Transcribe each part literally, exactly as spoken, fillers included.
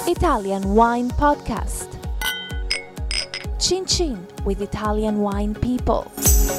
Italian Wine Podcast. Chin Chin with Italian wine people.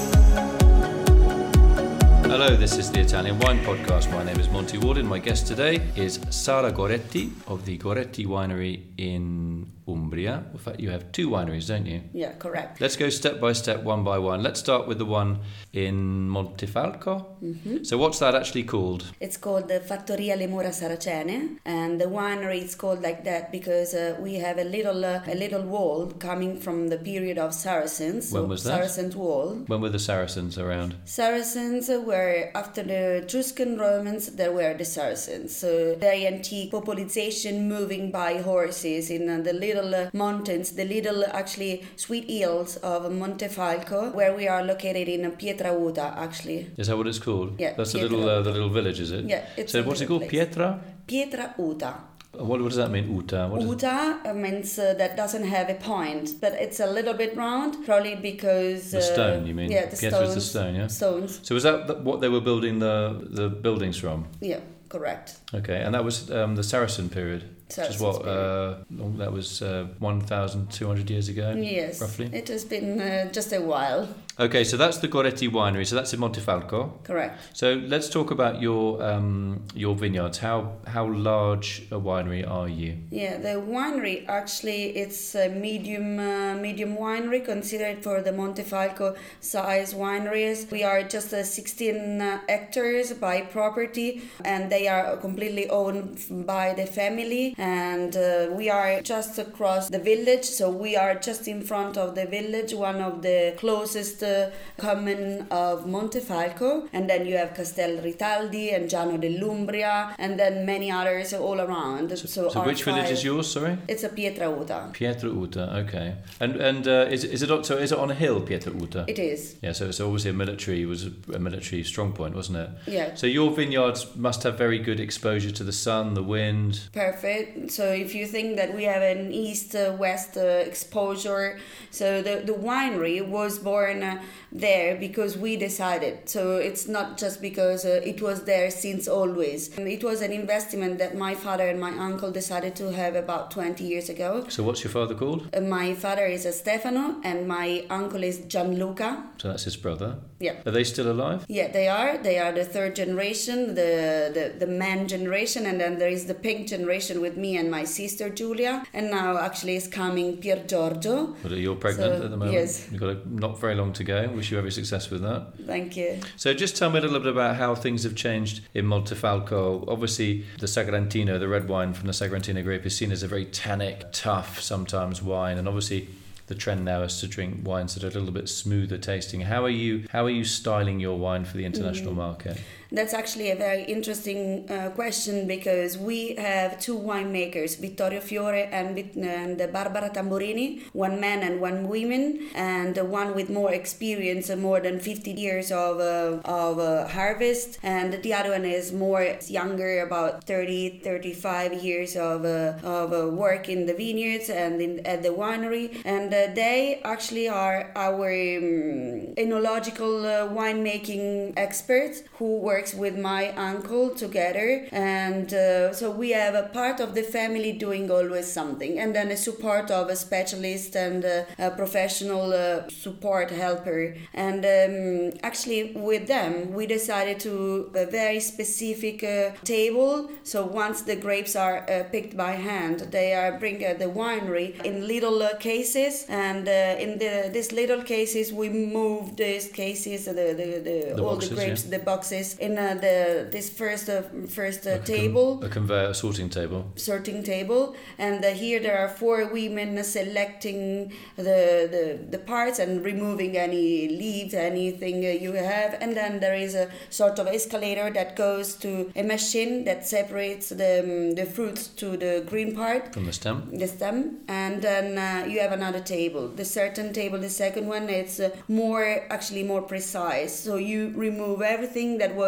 Hello, this is the Italian Wine Podcast. My name is Monty Warden. My guest today is Sara Goretti of the Goretti Winery in Umbria. In fact, you have two wineries, don't you? Yeah, correct. Let's go step by step, one by one. Let's start with the one in Montefalco. Mm-hmm. So what's that actually called? It's called the Fattoria Le Mura Saracene, and the winery is called like that because uh, we have a little uh, a little wall coming from the period of Saracens. When was that? Saracen wall. When were the Saracens around? Saracens were, after the Etruscan Romans, there were the Saracens. So very antique population moving by horses in uh, the little uh, mountains, the little actually sweet hills of Montefalco, where we are located in Pietrauta, actually. Is that what it's called? Yeah, That's the little uh, the little village, is it? Yeah. It's so a what's it called? place. Pietra? Pietrauta. What, what does that mean, Uta? What Uta uh, means uh, that doesn't have a point, but it's a little bit round, probably because... The uh, stone, you mean? Yeah, the Pietra is stones. the stone, yeah? Stones. So was that th- what they were building the, the buildings from? Yeah, correct. Okay, and that was um, the Saracen period? Which is what, uh, that was uh, one thousand two hundred years ago, yes, roughly? It has been uh, just a while. Okay, so that's the Goretti Winery, so that's in Montefalco. Correct. So let's talk about your um, your vineyards. How how large a winery are you? Yeah, the winery, actually, it's a medium uh, medium winery, considered for the Montefalco size wineries. We are just uh, sixteen uh, hectares by property, and they are completely owned by the family. And uh, we are just across the village, so we are just in front of the village, one of the closest uh, common of Montefalco. And then you have Castel Ritaldi and Giano dell'Umbria, and then many others all around. So, So, so which village is yours, sorry? It's a Pietrauta. Pietrauta, okay. And and uh, is is it on, so is it on a hill, Pietrauta? It is. Yeah, so it's obviously a military was a, a military strong point, wasn't it? Yeah. So your vineyards must have very good exposure to the sun, the wind. Perfect. So if you think that we have an east-west uh, uh, exposure, so the, the winery was born uh, there because we decided. So it's not just because uh, it was there since always. It was an investment that my father and my uncle decided to have about twenty years ago. So what's your father called? Uh, my father is a Stefano and my uncle is Gianluca. So that's his brother. Yeah. Are they still alive? Yeah, they are. They are the third generation, the, the, the man generation, and then there is the pink generation with me and my sister Giulia, and now actually is coming Pier Giorgio. But you're pregnant So, at the moment. yes. You've got a, not very long to go. Wish you every success with that. Thank you. So just tell me a little bit about how things have changed in Montefalco. Obviously, the Sagrantino, the red wine from the Sagrantino grape, is seen as a very tannic, tough, sometimes wine, and obviously the trend now is to drink wines that are a little bit smoother tasting. How are you? How are you styling your wine for the international mm. market? That's actually a very interesting uh, question because we have two winemakers, Vittorio Fiore and, and Barbara Tamburini, one man and one woman, and one with more experience, more than fifty years of uh, of uh, harvest, and the other one is more younger, about thirty, thirty-five years of uh, of uh, work in the vineyards and in, at the winery, and uh, they actually are our um, enological uh, winemaking experts who work with my uncle together, and uh, so we have a part of the family doing always something, and then a support of a specialist and uh, a professional uh, support helper. And um, actually with them we decided to a very specific uh, table. So once the grapes are uh, picked by hand, they are bring uh, the winery in little uh, cases, and uh, in the these little cases we move these cases, the the, the, the all boxes, the grapes, yeah. the boxes in uh, the this first uh, first uh, like table, a, con- a conveyor, a sorting table. sorting table, and uh, here there are four women selecting the, the the parts and removing any leaves, anything uh, you have, and then there is a sort of escalator that goes to a machine that separates the um, the fruits to the green part from the stem. The stem, and then uh, you have another table. The certain table, the second one, it's uh, more actually more precise. So you remove everything that was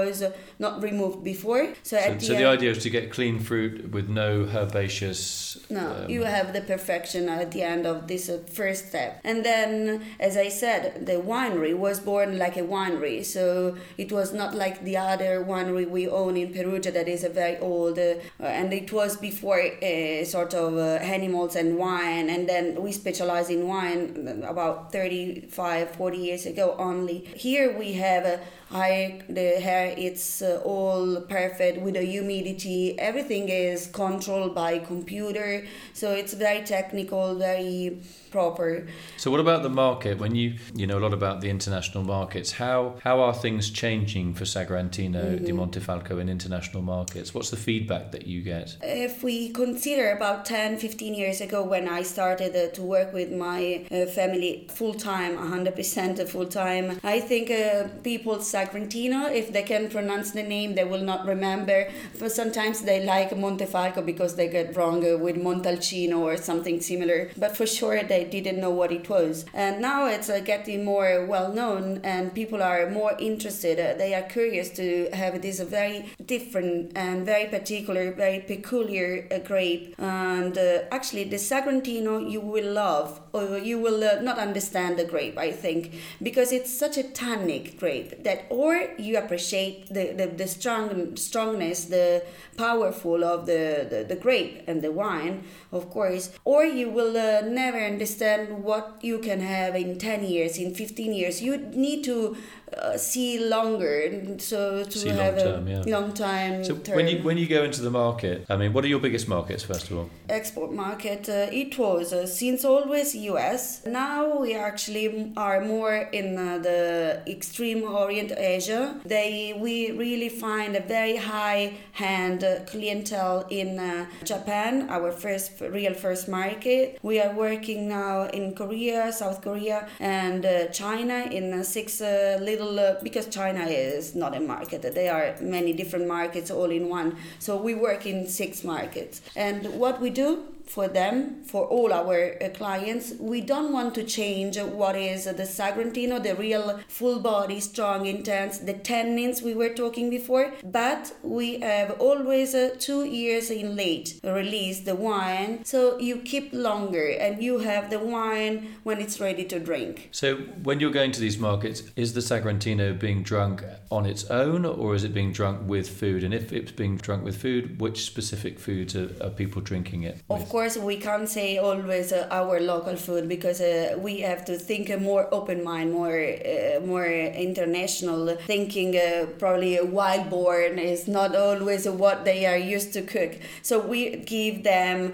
was uh, not removed before. So, So, at the, so end, the idea is to get clean fruit with no herbaceous. no, um, you have the perfection at the end of this uh, first step. And then, as I said, the winery was born like a winery. So it was not like the other winery we own in Perugia that is a very old, uh, and it was before uh, sort of uh, animals and wine. And then we specialize in wine about thirty-five, forty years ago only. Here we have a high, the hair, it's uh, all perfect with the humidity. Everything is controlled by computer. So it's very technical, very proper. So what about the market? When you you know a lot about the international markets, how how are things changing for Sagrantino Mm-hmm. di Montefalco in international markets? What's the feedback that you get? If we consider about ten, fifteen years ago when I started uh, to work with my uh, family full-time, one hundred percent full-time, I think uh, people Sagrantino, if they can pronounce the name, they will not remember. But sometimes they like Montefalco because they get wrong uh, with Montalcino or something similar. But for sure they didn't know what it was. And now it's uh, getting more well-known and people are more interested. Uh, they are curious to have this very different and very particular, very peculiar uh, grape. And uh, actually the Sagrantino you will love, or you will uh, not understand the grape, I think, because it's such a tannic grape that or you appreciate the, the, the strong strongness, the powerful of the, the, the grape and the wine, of course, or you will uh, never understand what you can have in ten years, in fifteen years. You need to uh, see longer, so to See have long term, a yeah. long time So term. when you when you go into the market, I mean, what are your biggest markets first of all? Export market, uh, it was uh, since always U S. Now we actually are more in uh, the extreme Orient Asia. They we really find a very high hand uh, clientele in uh, Japan, our first real first market. We are working now in Korea, South Korea, and uh, China in uh, six uh, little uh, because China is not a market. There are many different markets all in one. So we work in six markets, and what we do for them, for all our uh, clients, we don't want to change what is uh, the Sagrantino, the real full body, strong, intense, the tannins we were talking before, but we have always uh, two years in late release the wine, so you keep longer and you have the wine when it's ready to drink. So when you're going to these markets, is the Sagrantino being drunk on its own or is it being drunk with food? And if it's being drunk with food, which specific foods are, are people drinking it with? Of course, we can't say always uh, our local food because uh, we have to think a more open mind, more uh, more international thinking. Uh, probably a wild born is not always what they are used to cook. So we give them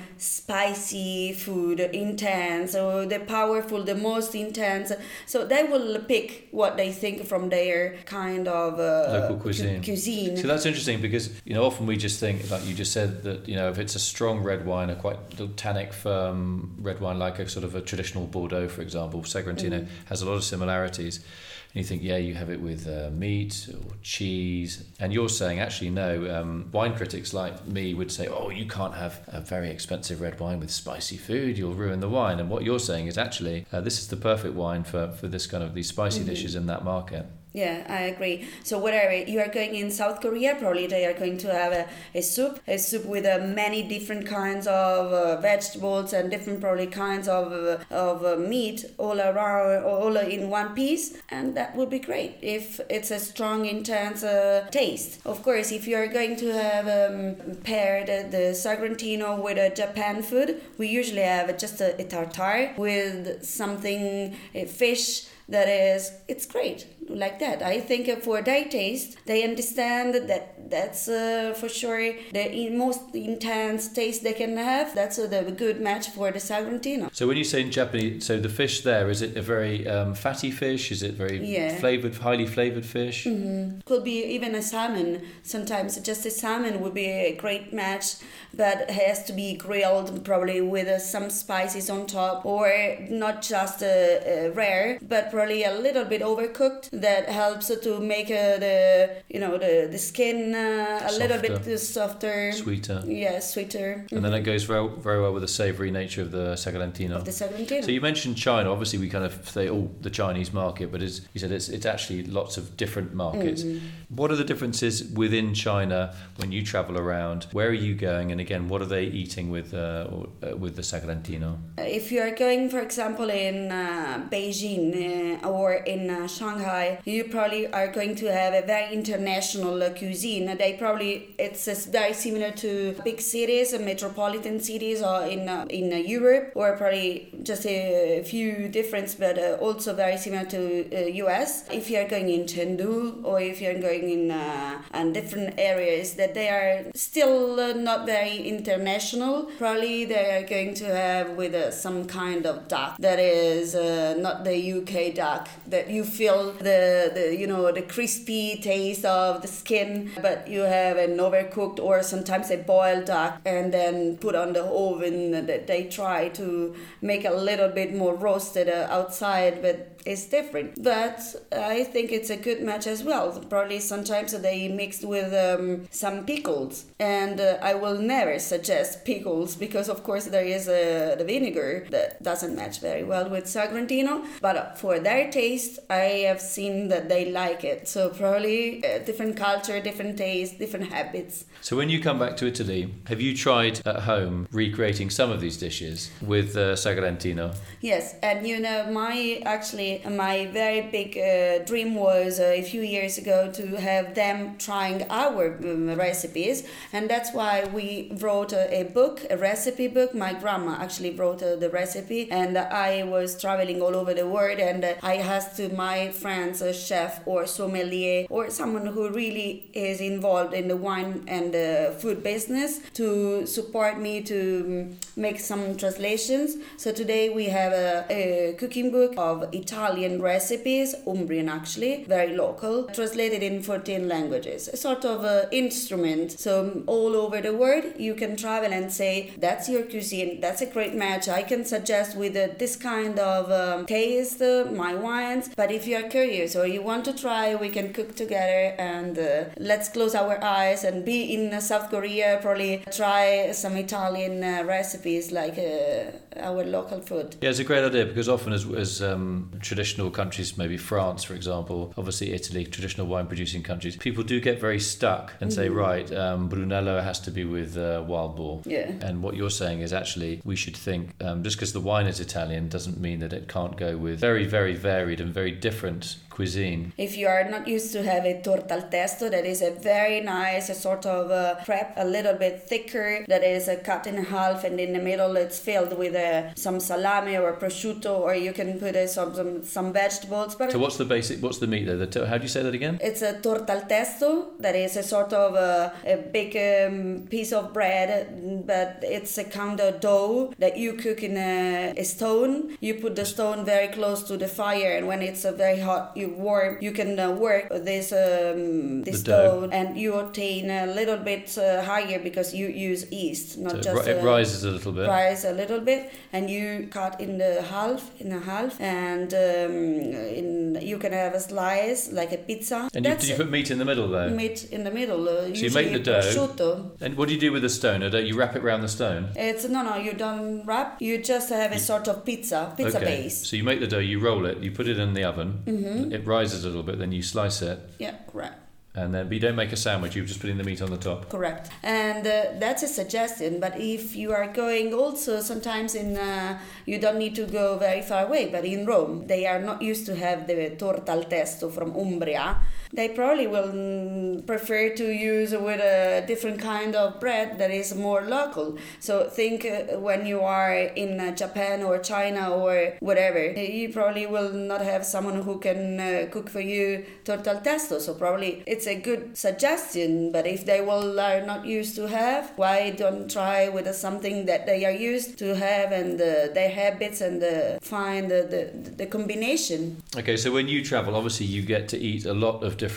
spicy food, intense, or the powerful, the most intense. So they will pick what they think from their kind of uh, local cuisine. cu- cuisine. So that's interesting because, you know, often we just think, like you just said, that, you know, if it's a strong red wine, a quite tannic, firm red wine, like a sort of a traditional Bordeaux, for example, Sagrantino mm. has a lot of similarities. And you think, yeah, you have it with uh, meat or cheese. And you're saying, actually, no, um, wine critics like me would say, oh, you can't have a very expensive red wine with spicy food, you'll ruin the wine. And what you're saying is actually, uh, this is the perfect wine for, for this kind of these spicy mm-hmm. dishes in that market. Yeah, I agree. So whatever you are going in South Korea, probably they are going to have a, a soup, a soup with uh, many different kinds of uh, vegetables and different probably kinds of uh, of uh, meat all around, all in one piece, and that would be great if it's a strong, intense uh, taste. Of course, if you are going to have um, paired the Sagrantino with a Japan food, we usually have just a, a tartare with something, a fish. That is, it's great like that. I think for their taste, they understand that that's uh, for sure the in most intense taste they can have. That's uh, the good match for the Sagrantino. So when you say in Japanese, so the fish there, is it a very um, fatty fish? Is it very yeah. flavored, highly flavored fish? Mm-hmm. Could be even a salmon. Sometimes just a salmon would be a great match, but it has to be grilled probably with uh, some spices on top, or not just uh, uh, rare, but probably a little bit overcooked. that helps to make uh, the you know the the skin uh, a Softer. little bit softer, Sweeter. Yeah, sweeter. And then it goes very, very well with the savoury nature of the Sagrantino. Of the Sagrantino. So you mentioned China. Obviously, we kind of say, oh, the Chinese market, but as you said, it's it's actually lots of different markets. Mm-hmm. What are the differences within China when you travel around? Where are you going? And again, what are they eating with uh, or, uh, with the Sagrantino? If you are going, for example, in uh, Beijing uh, or in uh, Shanghai, you probably are going to have a very international uh, cuisine. They probably it's uh, very similar to big cities, uh, metropolitan cities, or in uh, in uh, Europe, or probably just a few difference, but uh, also very similar to uh, U S. If you are going in Chengdu or if you are going in uh, in different areas that they are still uh, not very international, probably they are going to have with uh, some kind of duck that is uh, not the U K duck, that you feel the, the you know the crispy taste of the skin, but you have an overcooked or sometimes a boiled duck and then put on the oven that they try to make a little bit more roasted uh, outside, but it's different. But I think it's a good match as well. Probably sometimes they mixed with um, some pickles, and uh, I will never suggest pickles because of course there is uh, the vinegar that doesn't match very well with Sagrantino, but for their taste I have seen that they like it. So probably uh, different culture, different taste, different habits. So when you come back to Italy, have you tried at home recreating some of these dishes with uh, Sagrantino? Yes, and you know, my actually my very big uh, dream was uh, a few years ago to have them trying our um, recipes, and that's why we wrote a, a book, a recipe book. My grandma actually wrote uh, the recipe, and I was traveling all over the world, and uh, I asked to my friends, a chef or sommelier or someone who really is involved in the wine and the food business to support me to um, make some translations. So today we have a, a cooking book of Italian recipes, Umbrian actually, very local, translated in fourteen languages. A sort of uh, instrument. So all over the world you can travel and say, that's your cuisine, that's a great match. I can suggest with uh, this kind of um, taste uh, my wines. But if you are curious or you want to try, we can cook together, and uh, let's close our eyes and be in uh, South Korea, probably try some Italian uh, recipes like uh, our local food. Yeah, it's a great idea because often as, as um, traditional countries, maybe France, for example, obviously Italy, traditional wine producing countries, people do get very stuck and say, Mm-hmm. right, um, Brunello has to be with uh, Wild Boar. Yeah. And what you're saying is actually we should think, um, just because the wine is Italian doesn't mean that it can't go with very, very varied and very different cuisine. If you are not used to have a torta al testo, that is a very nice a sort of uh, crepe, a little bit thicker, that is uh, cut in half, and in the middle it's filled with uh, some salami or prosciutto, or you can put uh, some, some some vegetables. But So what's the basic, what's the meat there? The t- how do you say that again? it's a torta al testo, that is a sort of uh, a big um, piece of bread, but it's a kind of dough that you cook in a, a stone. You put the stone very close to the fire, and when it's uh, very hot, you warm, you can uh, work this um, this The dough. dough, and you obtain a little bit uh, higher because you use yeast, not So it, just ri- it uh, rises a little bit. rise a little bit, and you cut in the half, in a half, and um, in you can have a slice like a pizza. And you, That's did you put meat in the middle though? meat in the middle. Uh, So you make the dough. prosciutto. And what do you do with the stone? Or don't you wrap it around the stone? It's no, no. You don't wrap. You just have a sort of pizza, pizza okay. base. So you make the dough, you roll it, you put it in the oven, Mm-hmm. it rises a little bit, then you slice it, Yeah, correct. and then but you don't make a sandwich, you're just putting the meat on the top. Correct. And uh, that's a suggestion. But if you are going also sometimes in, uh, you don't need to go very far away. But in Rome, they are not used to have the torta al testo from Umbria. They probably will mm, prefer to use with a different kind of bread that is more local. So think uh, when you are in uh, Japan or China or whatever, you probably will not have someone who can uh, cook for you torta al testo. So probably it's a good suggestion. But if they will are not used to have, why don't try with uh, something that they are used to have and uh, their habits, and uh, find uh, the the combination. Okay, so when you travel, obviously you get to eat a lot of different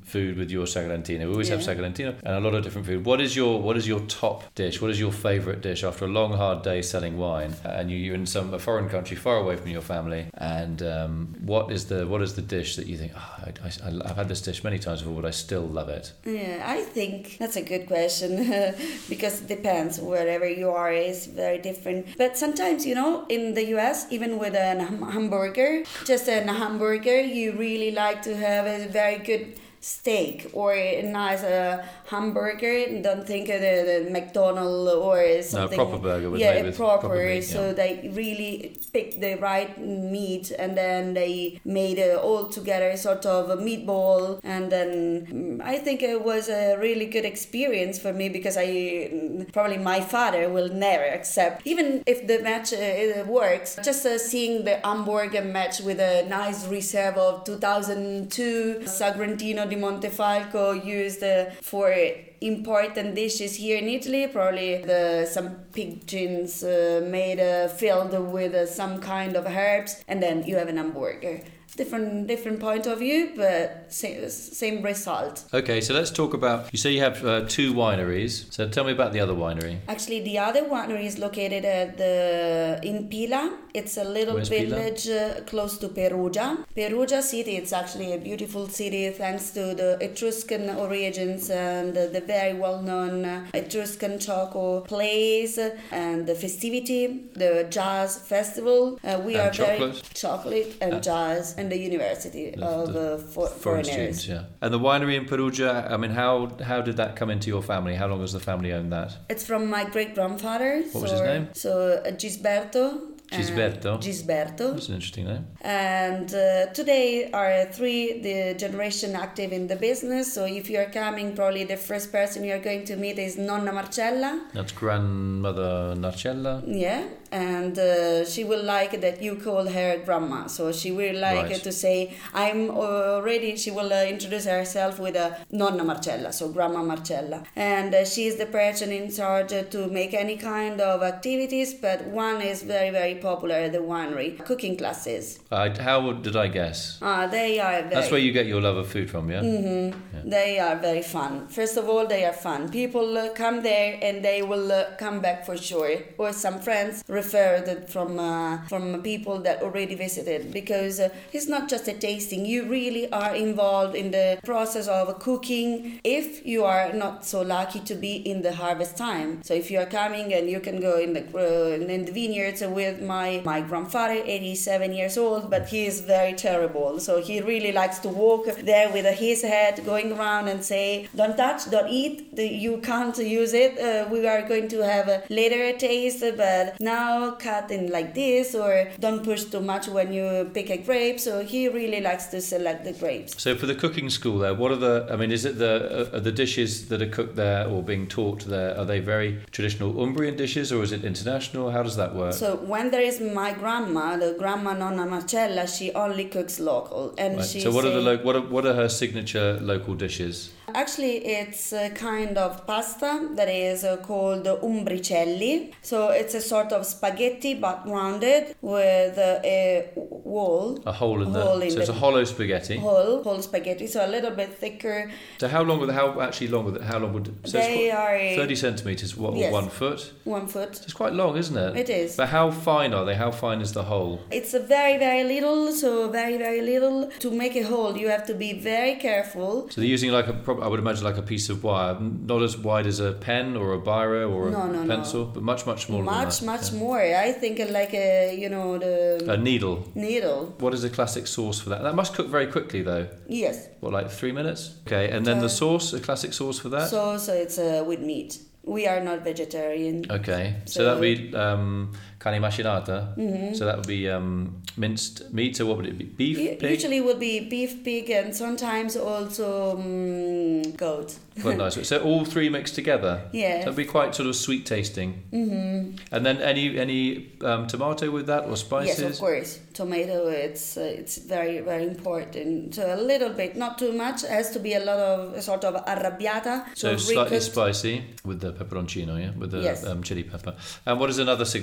food with your Sagrantino. We always Yeah. have Sagrantino and a lot of different food. What is your what is your top dish? What is your favourite dish after a long, hard day selling wine, and you, you're in some a foreign country far away from your family? And um, what is the what is the dish that you think, oh, I, I, I've had this dish many times before, but I still love it? Yeah, I think that's a good question because it depends. Wherever you are is very different. But sometimes, you know, in the U S, even with a hamburger, just a hamburger, you really like to have a very good steak or a nice uh, hamburger. Don't think of the, the McDonald's or something. No, proper burger was yeah, made with proper. proper meat, so yeah. they really picked the right meat, and then they made it all together, sort of a meatball. And then mm, I think it was a really good experience for me because I probably my father will never accept, even if the match uh, works. Just uh, seeing the hamburger match with a nice reserve of two thousand two Sagrantino di Montefalco used uh, for important dishes here in Italy, probably the some pigeons uh, made uh, filled with uh, some kind of herbs, and then you have an hamburger. Different different point of view, but same, same result. Okay, so let's talk about, you say you have uh, two wineries, so tell me about the other winery. Actually, the other winery is located at the in Pila. It's a little Where's village uh, close to Perugia. Perugia city, it's actually a beautiful city thanks to the Etruscan origins and the, the very well-known uh, Etruscan Choco place uh, and the festivity, the jazz festival. Uh, we And are chocolate. very chocolate and Uh, jazz and the university The- of the uh, for, Foreign foreigners. students, yeah. And the winery in Perugia, I mean, how how did that come into your family? How long has the family owned that? It's from my great grandfather. What was so, his name? So uh, Gisberto. Gisberto? Uh, Gisberto. That's an interesting name. And uh, today are three the generation active in the business. So if you are coming, probably the first person you are going to meet is Nonna Marcella. That's grandmother Narcella. Yeah, and uh, she will like that you call her grandma. So she will like Right. to say, I'm already, she will uh, introduce herself with a Nonna Marcella, so Grandma Marcella. And uh, she is the person in charge uh, to make any kind of activities, but one is very, very popular at the winery, cooking classes. I, how did I guess? Uh, they are very... That's where you get your love of food from, yeah? Mm-hmm. Yeah. They are very fun. First of all, they are fun. People uh, come there and they will uh, come back for sure. Or some friends referred it from uh, from people that already visited, because uh, it's not just a tasting. You really are involved in the process of cooking if you are not so lucky to be in the harvest time. So if you are coming and you can go in the uh, in the vineyards with my my grandfather, eighty-seven years old, but he is very terrible. So he really likes to walk there with his head going around and say, don't touch, don't eat, the, you can't use it. Uh, we are going to have a later taste, but now cut in like this, or don't push too much when you pick a grape. So he really likes to select the grapes. So for the cooking school there, what are the, I mean, is it the, uh, are the dishes that are cooked there or being taught there, are they very traditional Umbrian dishes or is it international? How does that work? So when there is my grandma, the grandma Nonna Marcella, she only cooks local. And Right. she So what are the say- lo- what are, what are her signature local dishes? Actually, it's a kind of pasta that is uh, called umbricelli. So it's a sort of spaghetti but rounded with uh, a wall. A hole in hole the, in so it's the a hollow spaghetti. Whole, whole spaghetti, so a little bit thicker. So how long would, how actually long would, it- how long would, so They it's quite, are thirty centimetres, what, Yes. one foot? one foot. It's quite long, isn't it? It is. But how fine are they? How fine is the hole? It's a very, very little, so very, very little. To make a hole, you have to be very careful. So they're using like a, prob- I would imagine like a piece of wire, not as wide as a pen or a biro or No, a no, no. pencil, but much, much smaller Much, than that. much Yeah. more. I think like a, you know, the A needle. needle. What is the classic sauce for that? That must cook very quickly though. Yes. What, like three minutes? Okay, and then Uh, the sauce, a classic sauce for that? So, so it's uh, with meat. We are not vegetarian. Okay, so, So- that would be um, carne macinata. Mhm. So that would be um, minced meat. So what would it be? Beef, U- pig? Usually would be beef, pig, and sometimes also um, goat. Quite nice. So all three mixed together. Yeah. So it'd be quite sort of sweet tasting. Mm-hmm. And then any any um, tomato with that or spices? Yes, of course. Tomato, it's uh, it's very very important. So a little bit, not too much. It has to be a lot of a sort of arrabbiata. So slightly recooked. spicy with the pepperoncino, yeah, with the Yes. um, chili pepper. And what is another signature dish?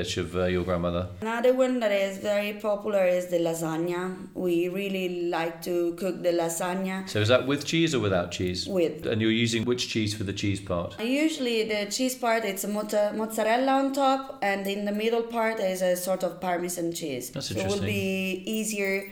dish of uh, your grandmother? Another one that is very popular is the lasagna. We really like to cook the lasagna. So is that with cheese or without cheese? With. And you're using which cheese for the cheese part? Usually the cheese part, it's a mozza- mozzarella on top, and in the middle part is a sort of Parmesan cheese. That's so interesting. it will be easier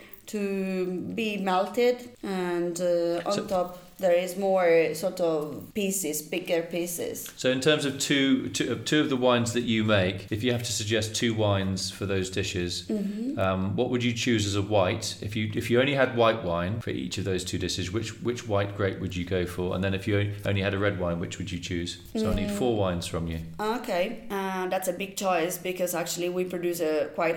to be melted, and uh, on So- top there is more sort of pieces, bigger pieces. So in terms of two, two, of two of the wines that you make, if you have to suggest two wines for those dishes, Mm-hmm. um, what would you choose as a white? If you if you only had white wine for each of those two dishes, which which white grape would you go for? And then if you only had a red wine, which would you choose? So I need four wines from you. Okay, uh, that's a big choice because actually we produce a quite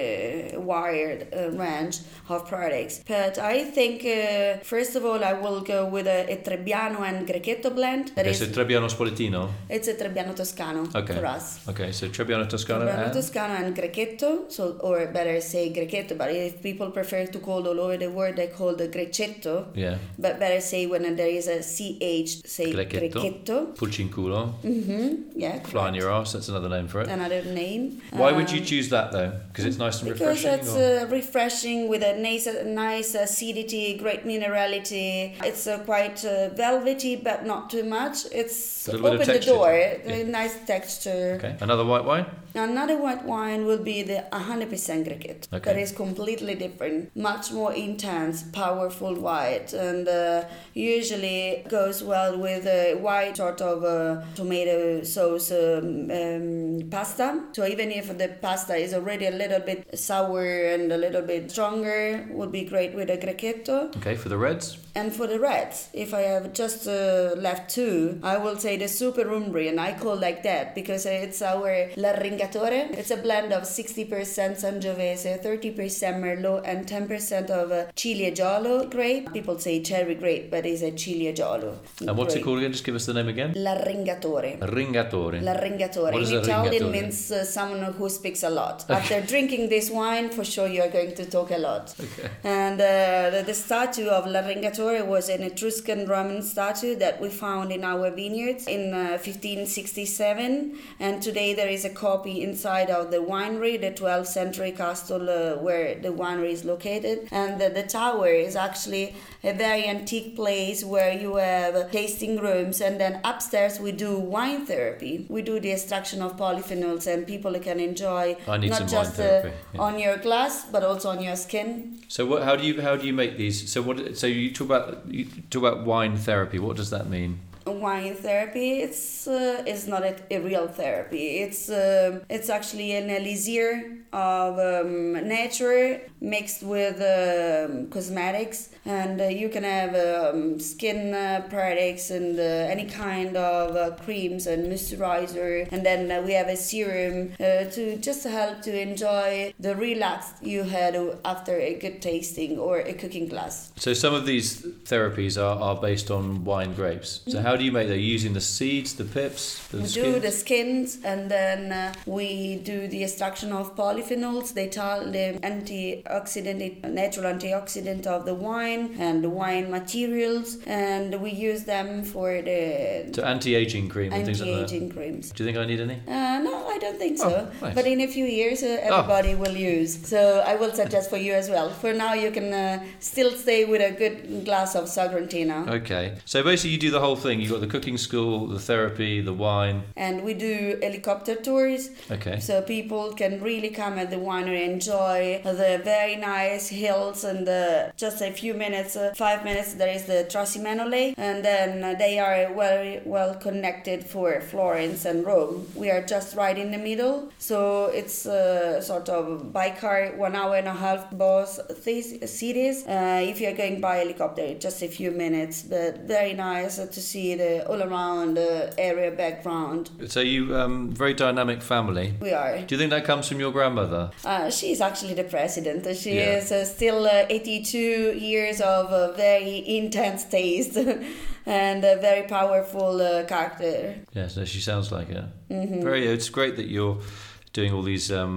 a wide uh, range of products. But I think uh, first of all I will go with a, a Trebbiano and Grechetto blend. That Okay, is, so Trebbiano Spoletino. it's a Trebbiano Toscano Okay. for us. Okay, so Trebbiano Toscano Trebbiano and Toscano and Grechetto, so or better say Grechetto, but if people prefer to call all over the world, they call the Grechetto. yeah, But better say when there is a C H, say Grechetto. Grechetto. Pulci in culo, Mm-hmm. Yeah, fly in correct. your ass. That's another name for it. Another name. Why would you Um, choose that though? Because it's nice and Because refreshing. it's or- uh, refreshing with a nice, nice acidity, great minerality. It's uh, quite uh, velvety, but not too much. It's A little bit of open the texture to door. it. A Yeah. nice texture. Okay, another white wine. Another white wine will be the one hundred percent Grechetto. Okay. That is completely different, much more intense, powerful white, and uh, usually goes well with a white sort of uh, tomato sauce um, um, pasta. So even if the pasta is already a little bit sour and a little bit stronger, would be great with a Grechetto. Okay, for the reds. And for the reds, if I have just uh, left two, I will say the Super Umbrian. I call like that because it's our L'Arringatore. It's a blend of sixty percent Sangiovese, thirty percent Merlot, and ten percent of uh, Ciliegiolo grape. People say cherry grape, but it's a Ciliegiolo. And what's it grape. called again? Just give us the name again. L'Arringatore. Ringatore. L'Arringatore. What is In a Italian ringatore? means uh, someone who speaks a lot. After drinking this wine, for sure you are going to talk a lot. Okay. And uh, the, the statue of L'Arringatore was an Etruscan Roman statue that we found in our vineyards in uh, fifteen sixty-seven. And today there is a copy inside of the winery, the twelfth century castle uh, where the winery is located. And the, the tower is actually a very antique place where you have tasting rooms, and then upstairs we do wine therapy. We do the extraction of polyphenols, and people can enjoy I need not some wine just therapy, uh, yeah. on your glass but also on your skin. So what? How do you how do you make these? So what? So you talk about you talk about wine therapy. What does that mean? Wine therapy, it's uh, it's not a, a real therapy. It's uh, it's actually an elixir of um, nature mixed with um, cosmetics, and uh, you can have um, skin uh, products and uh, any kind of uh, creams and moisturizer, and then uh, we have a serum uh, to just help to enjoy the relax you had after a good tasting or a cooking class. So some of these therapies are, are based on wine grapes. So how do you make them? Using the seeds, the pips, the We skins? do the skins, and then uh, we do the extraction of polyphenols. They tell the antioxidant, natural antioxidant of the wine and the wine materials, and we use them for the To anti-aging cream and things like that. anti-aging creams. Do you think I need any? Uh, no, I don't think so. Oh, nice. But in a few years, uh, everybody will use. So I will suggest for you as well. For now, you can uh, still stay with a good glass of Sagrantino. Okay. So basically you do the whole thing. You've got the cooking school, the therapy, the wine. And we do helicopter tours. Okay. So people can really come at the winery, enjoy the very nice hills, and uh, just a few minutes, uh, five minutes, there is the Trasimeno Lake, and then uh, they are very well connected for Florence and Rome. We are just right in the middle, so it's uh, sort of by car, one hour and a half both these cities. Uh, if you're going by helicopter, just a few minutes, but very nice to see the all around uh, area background. So you um very dynamic family. We are. Do you think that comes from your grandmother? Uh, she's actually the president. She Yeah. is uh, still uh, eighty-two years of uh, very intense taste and a very powerful uh, character. Yes, no, she sounds like it. Mm-hmm. Very. It's great that you're doing all these um,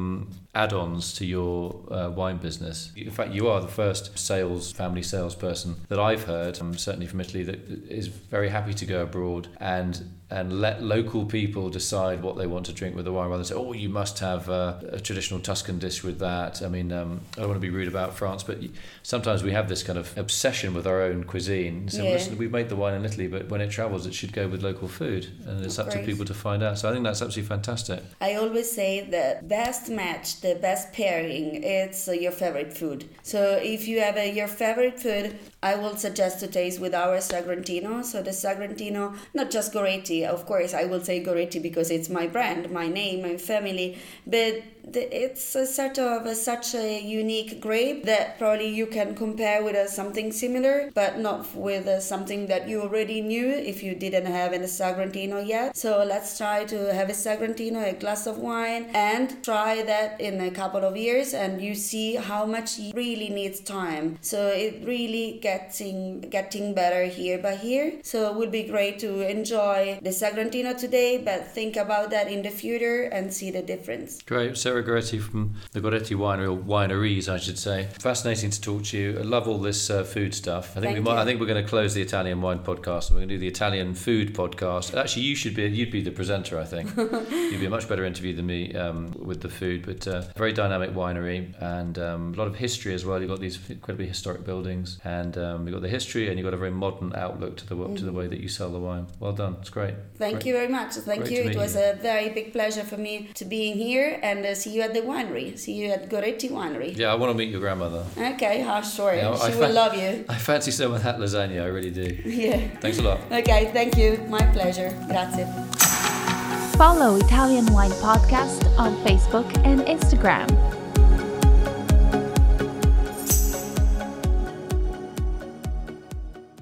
add-ons to your uh, wine business. In fact, you are the first sales, family salesperson that I've heard, um, certainly from Italy, that is very happy to go abroad and and let local people decide what they want to drink with the wine, rather than say, oh, you must have uh, a traditional Tuscan dish with that. I mean, um, I don't want to be rude about France, but sometimes we have this kind of obsession with our own cuisine. So yeah. listen, we've made the wine in Italy, but when it travels, it should go with local food. And it's up to people to find out. So I think that's absolutely fantastic. I always say the best match, the best pairing, it's uh, your favorite food. So if you have uh, your favorite food, I will suggest to taste with our Sagrantino. So the Sagrantino, not just Goretti, of course I will say Goretti because it's my brand, my name, my family, but it's a sort of a, such a unique grape that probably you can compare with a, something similar, but not with a, something that you already knew if you didn't have a Sagrantino yet. So let's try to have a Sagrantino, a glass of wine, and try that in a couple of years, and you see how much it really needs time. So it really getting getting better here by here. So it would be great to enjoy the Sagrantino today, but think about that in the future and see the difference. Great. Sarah Goretti from the Goretti Winery, or wineries, I should say. Fascinating to talk to you. I love all this uh, food stuff. I think Thank we might. you. I think we're going to close the Italian wine podcast, and we're going to do the Italian food podcast. Actually, you should be. You'd be the presenter, I think. You'd be a much better interview than me um, with the food. But uh, very dynamic winery, and um, a lot of history as well. You've got these incredibly historic buildings, and um, you've got the history, and you've got a very modern outlook to the mm. to the way that you sell the wine. Well done. It's great. Thank great. you very much. Thank Great you. to It meet was you. a very big pleasure for me to be here, and uh, see you at the winery. See you at Goretti Winery. Yeah, I want to meet your grandmother. Okay, how sure. Yeah, she I will fa- love you. I fancy some of that lasagna. I really do. Yeah. Thanks a lot. Okay, thank you. My pleasure. Grazie. Follow Italian Wine Podcast on Facebook and Instagram.